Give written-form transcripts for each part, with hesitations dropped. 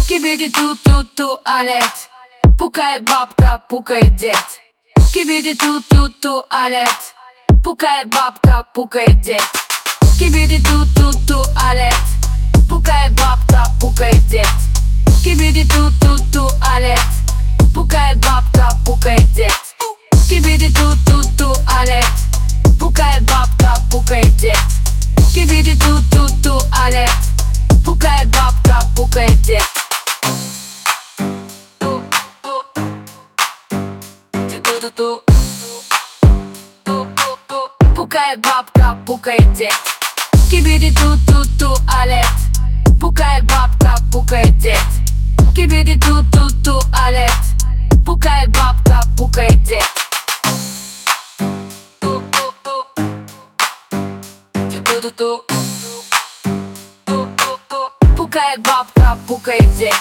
Кибиди-ту-ту туалет, пукает бабка, пукает дед. Кибиди-ту-ту туалет, пукает бабка, пукает дед. Кибиди-ту-ту туалет, пукает бабка, пукает дед. Кибиди-ту-ту туалет, пукает бабка, пукает дед. Кибиди-ту-ту туалет, пукает бабка, пукает дед. Кибиди-ту-ту туалет, пукает бабка, пукает дед. Пукает бабка, пукает дед. Кибиди-ту-ту туалет, пукает бабка, пукает дед. Кибиди-ту-ту туалет, пукает бабка, пукает дед. Пукает бабка, пукает дед.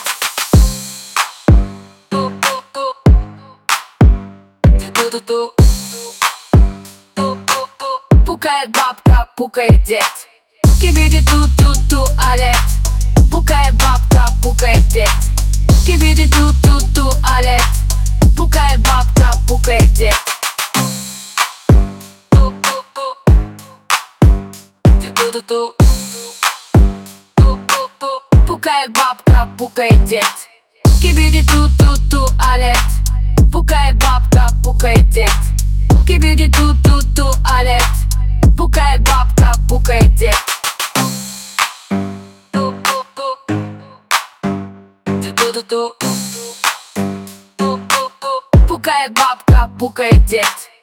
Пукает бабка, пукает дед. Кибиди-ту-ту туалет, пукает бабка, пукает дед. Кибиди-ту-ту туалет, пукает бабка, пукает дед. Пукает бабка, пукает дед. Кибиди-ту-ту туалет, пукает бабка, пукает дед. Кибиди-ту-ту туалет, пукает бабка, пукает дед. Пукает бабка, пукает дед.